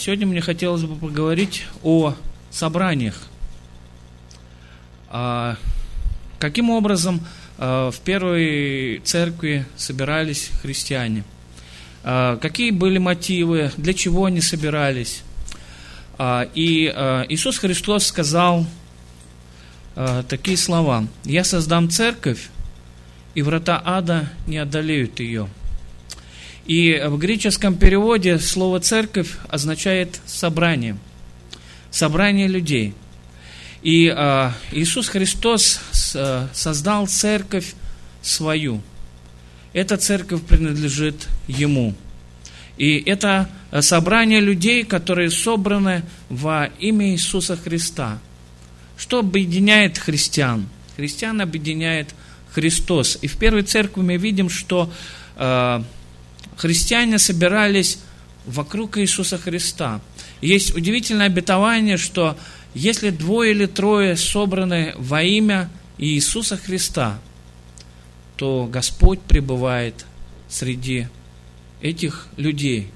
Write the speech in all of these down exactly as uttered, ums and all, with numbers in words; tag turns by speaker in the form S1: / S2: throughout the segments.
S1: Сегодня мне хотелось бы поговорить о собраниях. Каким образом в первой церкви собирались христиане? Какие были мотивы, для чего они собирались? И Иисус Христос сказал такие слова: «Я создам церковь, и врата ада не одолеют ее». И в греческом переводе слово «церковь» означает «собрание», «собрание людей». И э, Иисус Христос э, создал церковь свою. Эта церковь принадлежит Ему. И это собрание людей, которые собраны во имя Иисуса Христа. Что объединяет христиан? Христиан объединяет Христос. И в первой церкви мы видим, что э, христиане собирались вокруг Иисуса Христа. Есть удивительное обетование, что если двое или трое собраны во имя Иисуса Христа, то Господь пребывает среди этих людей.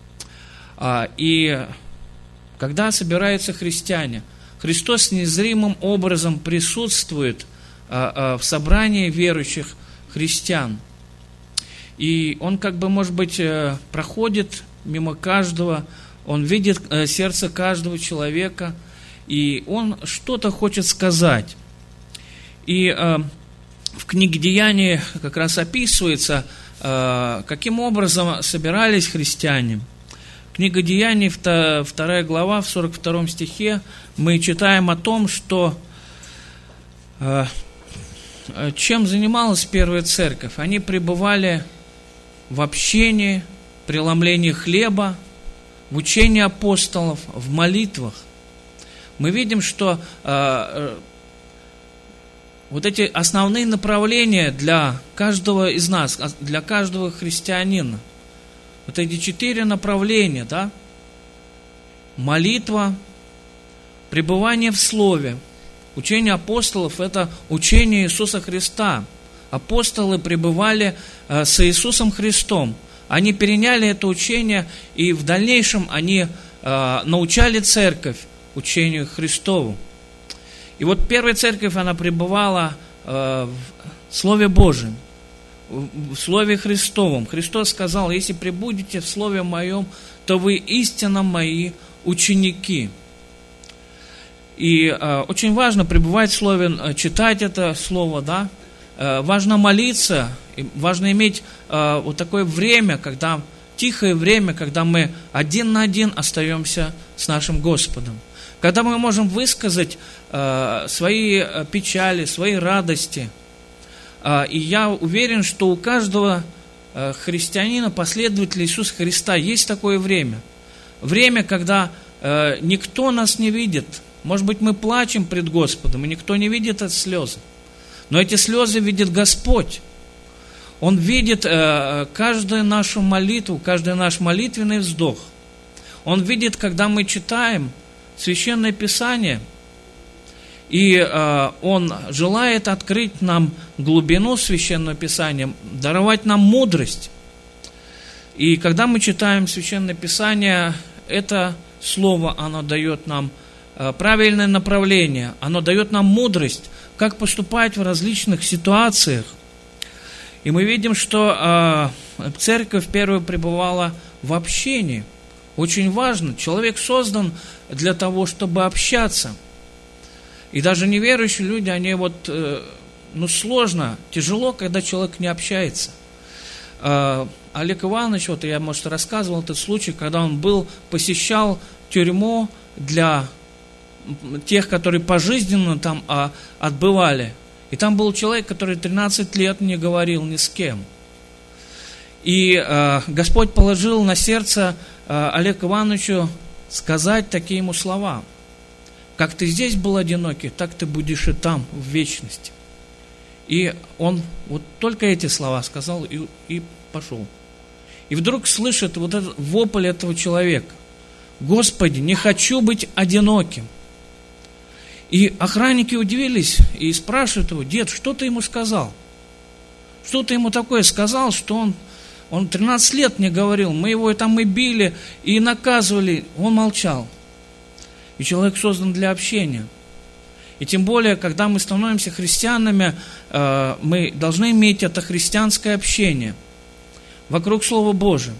S1: И когда собираются христиане, Христос незримым образом присутствует в собрании верующих христиан. И Он, как бы, может быть, проходит мимо каждого, Он видит сердце каждого человека, и Он что-то хочет сказать. И э, в книге Деяний как раз описывается, э, каким образом собирались христиане. Книга Деяний, вторая глава, в сорок втором стихе, мы читаем о том, что э, чем занималась первая церковь. Они пребывали в общении, преломлении хлеба, в учении апостолов, в молитвах. Мы видим, что э, вот эти основные направления для каждого из нас, для каждого христианина, вот эти четыре направления, да, молитва, пребывание в Слове, учение апостолов – это учение Иисуса Христа. Апостолы пребывали э, с Иисусом Христом. Они переняли это учение, и в дальнейшем они э, научали церковь учению Христову. И вот первая церковь, она пребывала э, в Слове Божьем, в Слове Христовом. Христос сказал: «Если пребудете в Слове Моем, то вы истинно Мои ученики». И э, очень важно пребывать в Слове, читать это Слово, да. Э, важно молиться, и важно иметь э, вот такое время, когда тихое время, когда мы один на один остаемся с нашим Господом. Когда мы можем высказать э, свои печали, свои радости. Э, и я уверен, что у каждого э, христианина, последователя Иисуса Христа, есть такое время. Время, когда э, никто нас не видит. Может быть, мы плачем пред Господом, и никто не видит эти слезы. Но эти слезы видит Господь. Он видит э, каждую нашу молитву, каждый наш молитвенный вздох. Он видит, когда мы читаем Священное Писание, и э, Он желает открыть нам глубину Священного Писания, даровать нам мудрость. И когда мы читаем Священное Писание, это Слово, оно дает нам э, правильное направление, оно дает нам мудрость, как поступать в различных ситуациях. И мы видим, что э, церковь первая пребывала в общении. Очень важно, человек создан для того, чтобы общаться. И даже неверующие люди, они вот, э, ну, сложно, тяжело, когда человек не общается. Э, Олег Иванович, вот я, может, рассказывал этот случай, когда он был, посещал тюрьму для тех, которые пожизненно там а, отбывали. И там был человек, который тринадцать лет не говорил ни с кем. И э, Господь положил на сердце э, Олегу Ивановичу сказать такие ему слова: «Как ты здесь был одинокий, так ты будешь и там, в вечности». И он вот только эти слова сказал и, и пошел. И вдруг слышит вот этот вопль этого человека: «Господи, не хочу быть одиноким». И охранники удивились и спрашивают его: «Дед, что ты ему сказал? Что ты ему такое сказал, что он Он тринадцать лет мне говорил, мы его там и били, и наказывали. Он молчал. И человек создан для общения. И тем более, когда мы становимся христианами, мы должны иметь это христианское общение вокруг Слова Божия.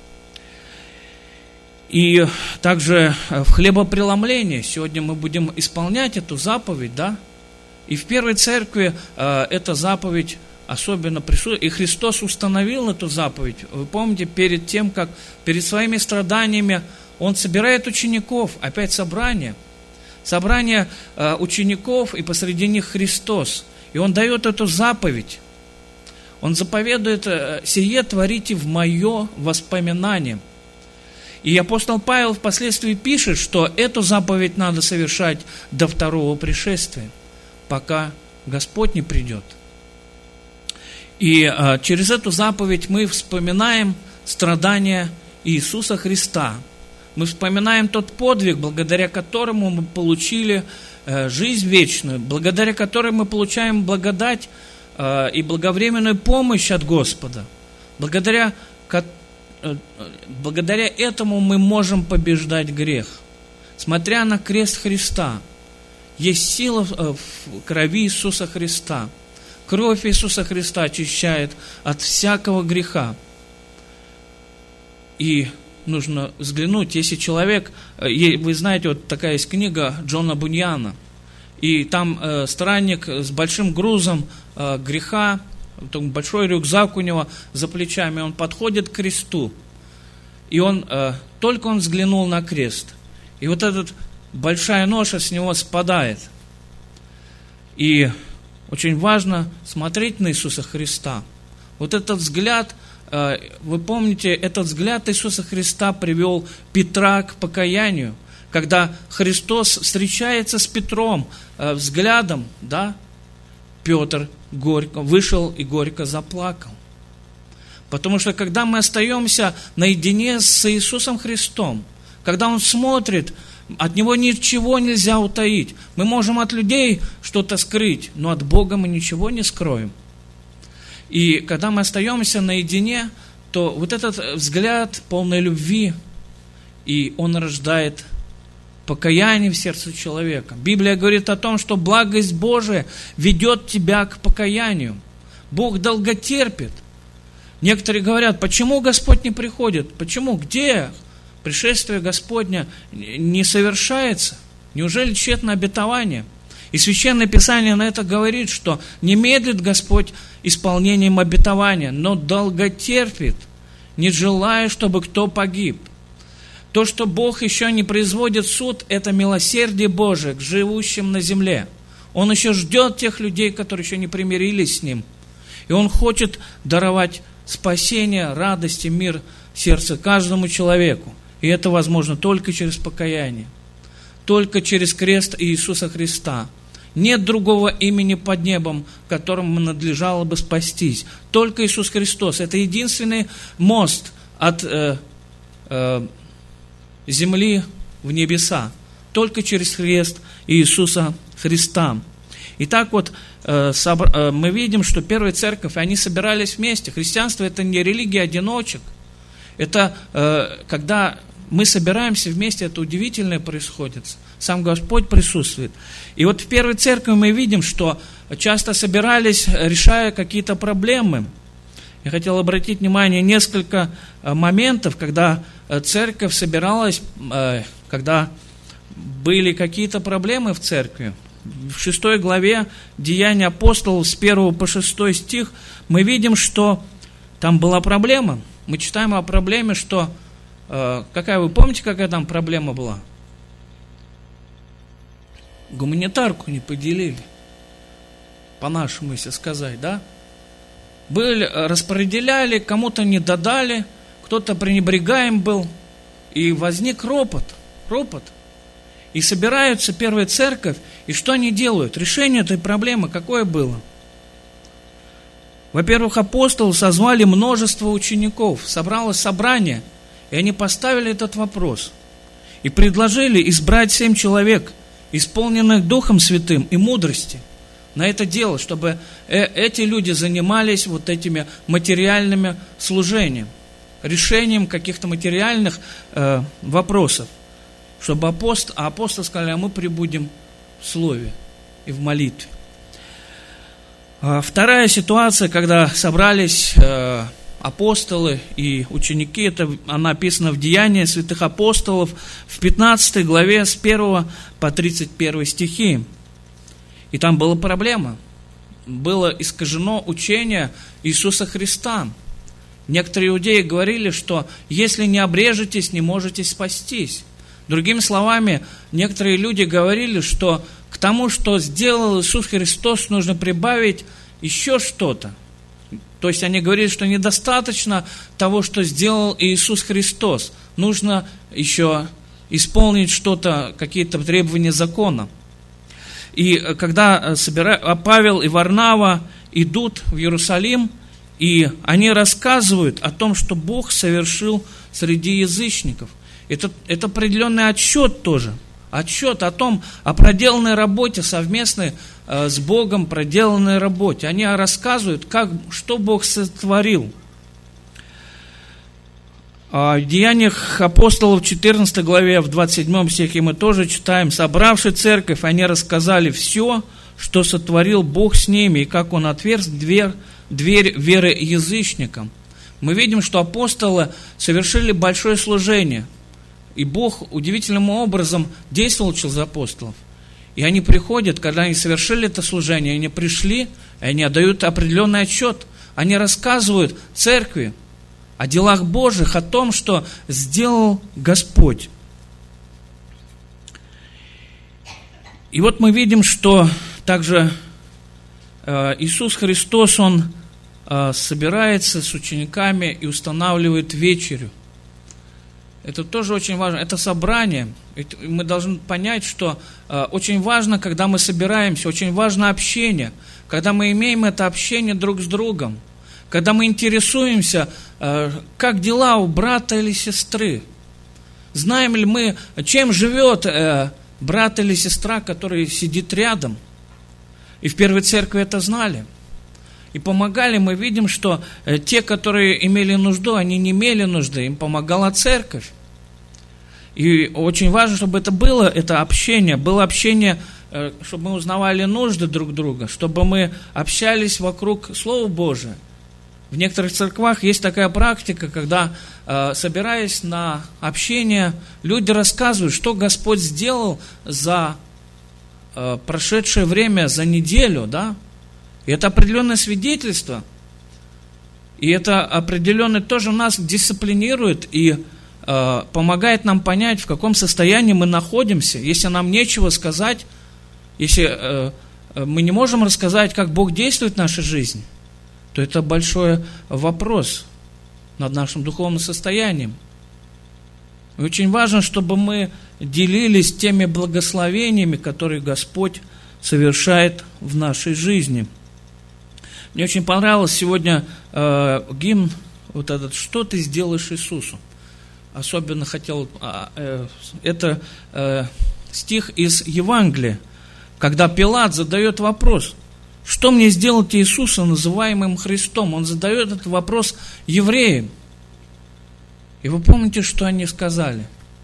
S1: И также в хлебопреломлении сегодня мы будем исполнять эту заповедь, да? И в первой церкви эта заповедь особенно присутствует. И Христос установил эту заповедь. Вы помните, перед тем, как перед своими страданиями Он собирает учеников, опять собрание. Собрание учеников, и посреди них Христос. И Он дает эту заповедь. Он заповедует: «Сие творите в мое воспоминание». И апостол Павел впоследствии пишет, что эту заповедь надо совершать до второго пришествия, пока Господь не придет. И а, через эту заповедь мы вспоминаем страдания Иисуса Христа. Мы вспоминаем тот подвиг, благодаря которому мы получили э, жизнь вечную, благодаря которой мы получаем благодать э, и благовременную помощь от Господа. Благодаря Благодаря этому мы можем побеждать грех. Смотря на крест Христа, есть сила в крови Иисуса Христа. Кровь Иисуса Христа очищает от всякого греха. И нужно взглянуть, если человек, вы знаете, вот такая есть книга Джона Буньяна, и там э, странник с большим грузом э, греха, большой рюкзак у него за плечами, он подходит к кресту, и он, э, только он взглянул на крест, и вот эта большая ноша с него спадает. И очень важно смотреть на Иисуса Христа. Вот этот взгляд, э, вы помните, этот взгляд Иисуса Христа привел Петра к покаянию, когда Христос встречается с Петром э, взглядом, да, Петр горько вышел и горько заплакал. Потому что когда мы остаемся наедине с Иисусом Христом, когда Он смотрит, от Него ничего нельзя утаить. Мы можем от людей что-то скрыть, но от Бога мы ничего не скроем. И когда мы остаемся наедине, то вот этот взгляд полной любви, и он рождает покаяние в сердце человека. Библия говорит о том, что благость Божия ведет тебя к покаянию. Бог долготерпит. Некоторые говорят, почему Господь не приходит? Почему? Где пришествие Господня не совершается? Неужели тщетно обетование? И Священное Писание на это говорит, что не медлит Господь исполнением обетования, но долготерпит, не желая, чтобы кто погиб. То, что Бог еще не производит суд, это милосердие Божие к живущим на земле. Он еще ждет тех людей, которые еще не примирились с Ним. И Он хочет даровать спасение, радость и мир в сердце каждому человеку. И это возможно только через покаяние, только через крест Иисуса Христа. Нет другого имени под небом, которому надлежало бы спастись. Только Иисус Христос. Это единственный мост от э, э, земли в небеса. Только через крест Иисуса Христа. Итак, вот э, собр, э, мы видим, что первая церковь, они собирались вместе. Христианство – это не религия одиночек. Это э, когда мы собираемся вместе, это удивительное происходит. Сам Господь присутствует. И вот в первой церкви мы видим, что часто собирались, решая какие-то проблемы. Я хотел обратить внимание несколько моментов, когда церковь собиралась, когда были какие-то проблемы в церкви. В шестой главе Деяния апостолов с первого по шестой стих мы видим, что там была проблема. Мы читаем о проблеме, что... Какая, вы помните, какая там проблема была? Гуманитарку не поделили, по-нашему, если сказать, да? Были, распределяли, кому-то не додали, кто-то пренебрегаем был, и возник ропот, ропот. И собираются первая церковь, и что они делают? Решение этой проблемы какое было? Во-первых, апостолы созвали множество учеников, собралось собрание, и они поставили этот вопрос, и предложили избрать семь человек, исполненных Духом Святым и мудрости, на это дело, чтобы эти люди занимались вот этими материальными служениями, решением каких-то материальных э, вопросов. Чтобы апостол, а апостол сказали, а мы прибудем в слове и в молитве. Вторая ситуация, когда собрались э, апостолы и ученики, это она описана в Деянии святых апостолов в пятнадцатой главе с первого по тридцать первый стихи. И там была проблема. Было искажено учение Иисуса Христа. Некоторые иудеи говорили, что если не обрежетесь, не можете спастись. Другими словами, некоторые люди говорили, что к тому, что сделал Иисус Христос, нужно прибавить еще что-то. То есть они говорили, что недостаточно того, что сделал Иисус Христос. Нужно еще исполнить что-то, какие-то требования закона. И когда собира... Павел и Варнава идут в Иерусалим, и они рассказывают о том, что Бог совершил среди язычников. Это, это определенный отчет тоже. Отчет о том, о проделанной работе, совместной э, с Богом проделанной работе. Они рассказывают, как, что Бог сотворил. В Деяниях апостолов в четырнадцатой главе, в двадцать седьмом стихе мы тоже читаем: «Собравши церковь, они рассказали все, что сотворил Бог с ними, и как Он отверз дверь, дверь веры язычникам». Мы видим, что апостолы совершили большое служение, и Бог удивительным образом действовал через апостолов. И они приходят, когда они совершили это служение, они пришли, и они отдают определенный отчет. Они рассказывают церкви о делах Божьих, о том, что сделал Господь. И вот мы видим, что также э, Иисус Христос, Он э, собирается с учениками и устанавливает вечерю. Это тоже очень важно. Это собрание. Это, мы должны понять, что э, очень важно, когда мы собираемся, очень важно общение, когда мы имеем это общение друг с другом, когда мы интересуемся, э, как дела у брата или сестры. Знаем ли мы, чем живет э, брат или сестра, который сидит рядом. И в первой церкви это знали. И помогали, мы видим, что э, те, которые имели нужду, они не имели нужды, им помогала церковь. И очень важно, чтобы это было, это общение, было общение, э, чтобы мы узнавали нужды друг друга, чтобы мы общались вокруг Слова Божия. В некоторых церквах есть такая практика, когда, э, собираясь на общение, люди рассказывают, что Господь сделал за э, прошедшее время, за неделю, да? И это определенное свидетельство, и это определенно тоже нас дисциплинирует и э, помогает нам понять, в каком состоянии мы находимся. Если нам нечего сказать, если э, мы не можем рассказать, как Бог действует в нашей жизни, то это большой вопрос над нашим духовным состоянием. И очень важно, чтобы мы делились теми благословениями, которые Господь совершает в нашей жизни. Мне очень понравился сегодня э, гимн, вот этот «Что ты сделаешь Иисусу?». Особенно хотел, э, э, это э, стих из Евангелия, когда Пилат задает вопрос: что мне сделать Иисуса, называемым Христом? Он задает этот вопрос евреям. И вы помните, что они сказали?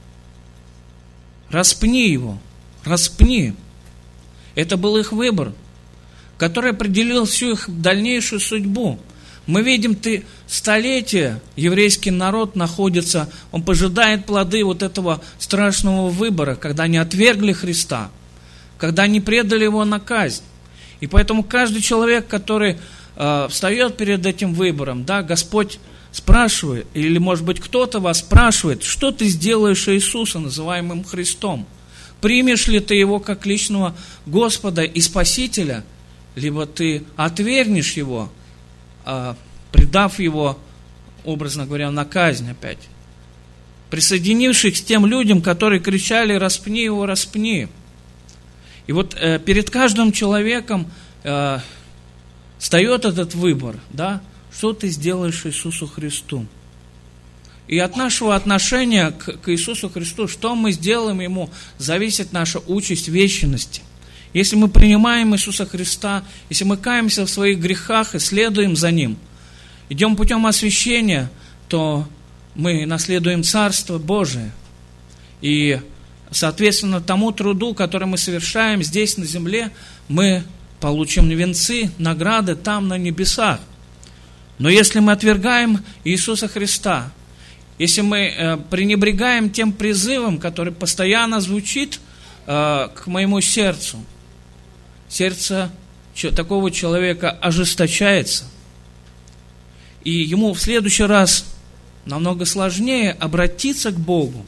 S1: Распни его, распни. Это был их выбор, который определил всю их дальнейшую судьбу. Мы видим, ты столетия еврейский народ находится, он пожидает плоды вот этого страшного выбора, когда они отвергли Христа, когда они предали его на казнь. И поэтому каждый человек, который э, встает перед этим выбором, да, Господь спрашивает, или, может быть, кто-то вас спрашивает, что ты сделаешь Иисуса, называемым Христом? Примешь ли ты Его как личного Господа и Спасителя, либо ты отвергнешь Его, э, предав Его, образно говоря, на казнь опять, присоединившись к тем людям, которые кричали: «Распни Его, распни». И вот э, перед каждым человеком э, встает этот выбор, да, что ты сделаешь Иисусу Христу. И от нашего отношения к, к Иисусу Христу, что мы сделаем Ему, зависит наша участь в вечности. Если мы принимаем Иисуса Христа, если мы каемся в своих грехах и следуем за Ним, идем путем освящения, то мы наследуем Царство Божие. И, соответственно, тому труду, который мы совершаем здесь, на земле, мы получим венцы, награды там, на небесах. Но если мы отвергаем Иисуса Христа, если мы э, пренебрегаем тем призывом, который постоянно звучит э, к моему сердцу, сердце че, такого человека ожесточается, и ему в следующий раз намного сложнее обратиться к Богу.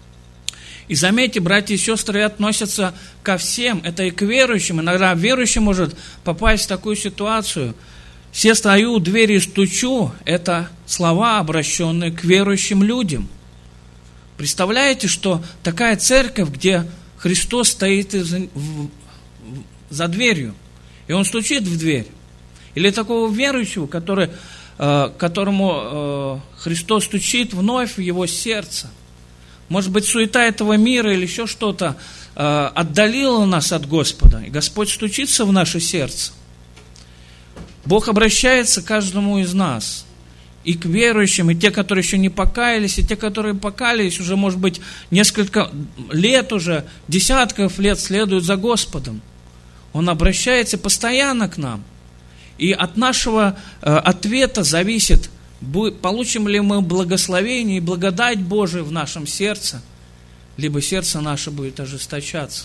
S1: И заметьте, братья и сестры, относятся ко всем, это и к верующим. Иногда верующий может попасть в такую ситуацию. «Все стою у двери и стучу» – это слова, обращенные к верующим людям. Представляете, что такая церковь, где Христос стоит за, в, за дверью, и Он стучит в дверь. Или такого верующего, который, э, которому э, Христос стучит вновь в его сердце. Может быть, суета этого мира или еще что-то э, отдалило нас от Господа, и Господь стучится в наше сердце. Бог обращается к каждому из нас, и к верующим, и те, которые еще не покаялись, и те, которые покаялись, уже, может быть, несколько лет уже, десятков лет следуют за Господом. Он обращается постоянно к нам. И от нашего э, ответа зависит, получим ли мы благословение и благодать Божию в нашем сердце, либо сердце наше будет ожесточаться.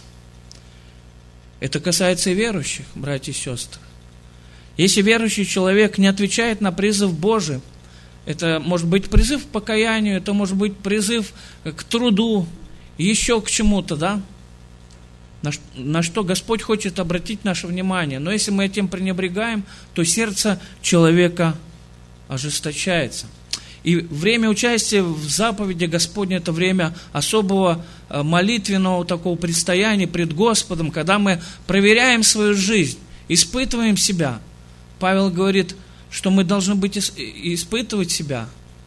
S1: Это касается и верующих, братья и сестры. Если верующий человек не отвечает на призыв Божий, это может быть призыв к покаянию, это может быть призыв к труду, еще к чему-то, да? На, на что Господь хочет обратить наше внимание. Но если мы этим пренебрегаем, то сердце человека ожесточается. И время участия в заповеди Господне – это время особого молитвенного такого предстояния пред Господом, когда мы проверяем свою жизнь, испытываем себя. Павел говорит, что мы должны быть испытывать себя,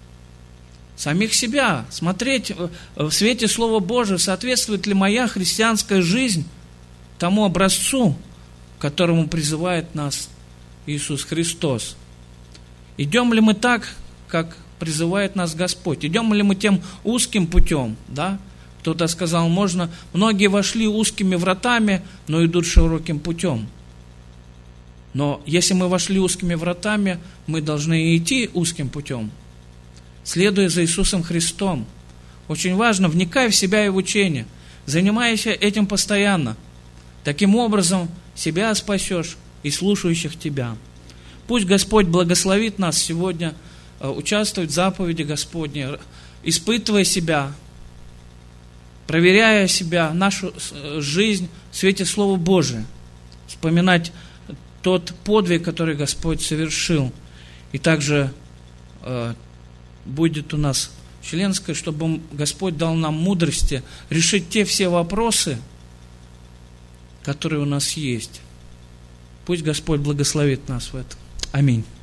S1: самих себя, смотреть в свете Слова Божия, соответствует ли моя христианская жизнь тому образцу, к которому призывает нас Иисус Христос. Идем ли мы так, как призывает нас Господь? Идем ли мы тем узким путем? Да? Кто-то сказал, можно, многие вошли узкими вратами, но идут широким путем. Но если мы вошли узкими вратами, мы должны идти узким путем, следуя за Иисусом Христом. Очень важно, вникай в себя и в учение, занимайся этим постоянно. Таким образом, себя спасешь и слушающих тебя. Пусть Господь благословит нас сегодня участвовать в заповеди Господней, испытывая себя, проверяя себя, нашу жизнь в свете Слова Божия, вспоминать тот подвиг, который Господь совершил. И также э, будет у нас членское, чтобы Господь дал нам мудрости решить те все вопросы, которые у нас есть. Пусть Господь благословит нас в этом. Аминь.